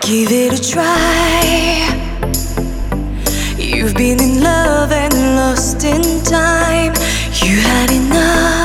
Give it a try. You've been in love and lost in time. You had enough.